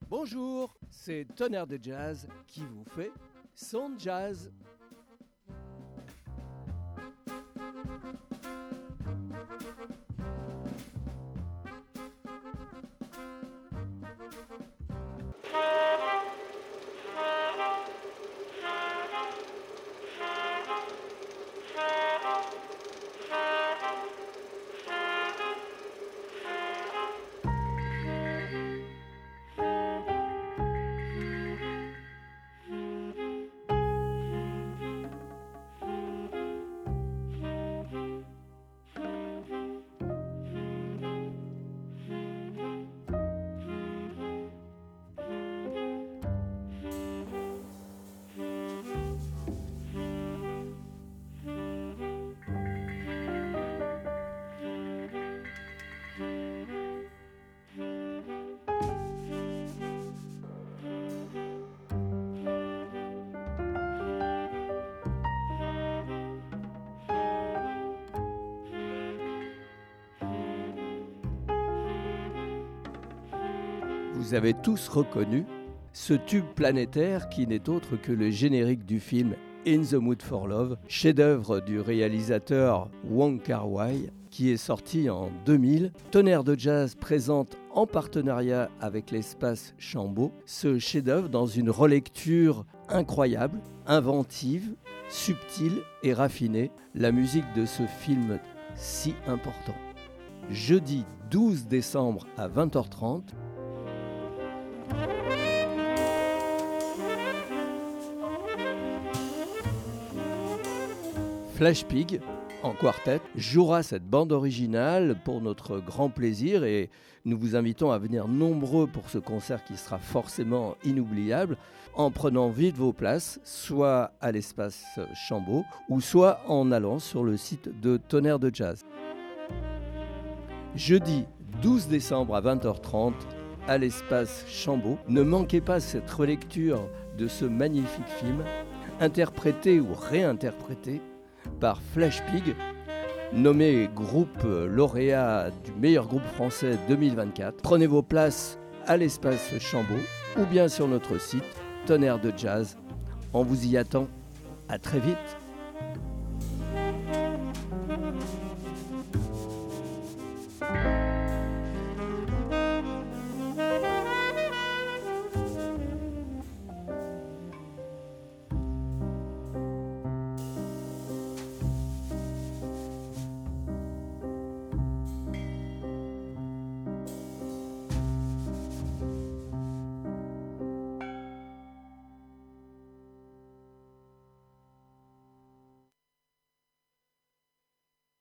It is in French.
Bonjour, c'est Tonnerre de Jazz qui vous fait son jazz. Vous avez tous reconnu ce tube planétaire qui n'est autre que le générique du film In the Mood for Love, chef-d'œuvre du réalisateur Wong Kar-wai, qui est sorti en 2000. Tonnerre de Jazz présente en partenariat avec l'espace Chambaud ce chef-d'œuvre dans une relecture incroyable, inventive, subtile et raffinée. La musique de ce film si important. Jeudi 12 décembre à 20h30, Flash Pig, en quartet, jouera cette bande originale pour notre grand plaisir et nous vous invitons à venir nombreux pour ce concert qui sera forcément inoubliable en prenant vite vos places, soit à l'espace Chambaud ou soit en allant sur le site de Tonnerre de Jazz. Jeudi 12 décembre à 20h30 à l'espace Chambaud. Ne manquez pas cette relecture de ce magnifique film, interprété ou réinterprété par Flash Pig, nommé groupe lauréat du meilleur groupe français 2024. Prenez vos places à l'espace Chambaud ou bien sur notre site Tonnerre de Jazz. On vous y attend. À très vite.